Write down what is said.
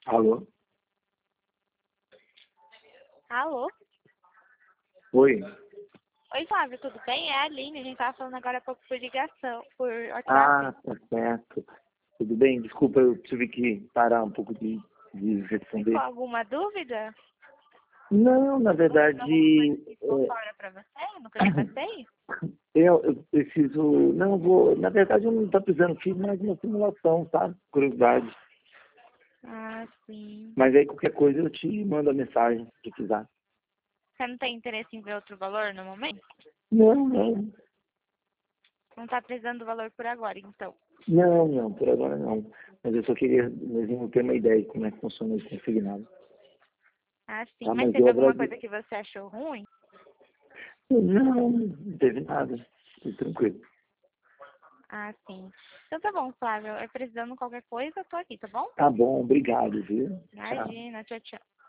Alô? Alô? Oi? Oi, Flávio, tudo bem? É a Aline, a gente tava falando agora há pouco por ligação, por Ah, WhatsApp. tá certo. Tudo bem? Desculpa, eu tive que parar um pouco de Ficou responder. alguma dúvida? Não, na Alguma coisa verdade, que ficou fora pra você no primeiro passeio? eu preciso. Não, vou. Na verdade, eu não estou precisando, fiz mais uma simulação, tá? Curiosidade. Ah, sim. Mas aí qualquer coisa eu te mando a mensagem, se precisar. Você não tem interesse em ver outro valor no momento? Não, não. Não tá precisando do valor por agora, então. Não, não, por agora não. Mas eu só queria mesmo ter uma ideia de como é que funciona esse consignado. Ah, sim. Tá? Mas Mas eu teve alguma agradeço. coisa que você achou ruim? Não teve nada. Tudo tranquilo. Ah, sim. Então tá bom, Flávio. Precisando de qualquer coisa, eu tô aqui, tá bom? Tá bom, obrigado, viu? Tchau. Imagina, tchau, tchau.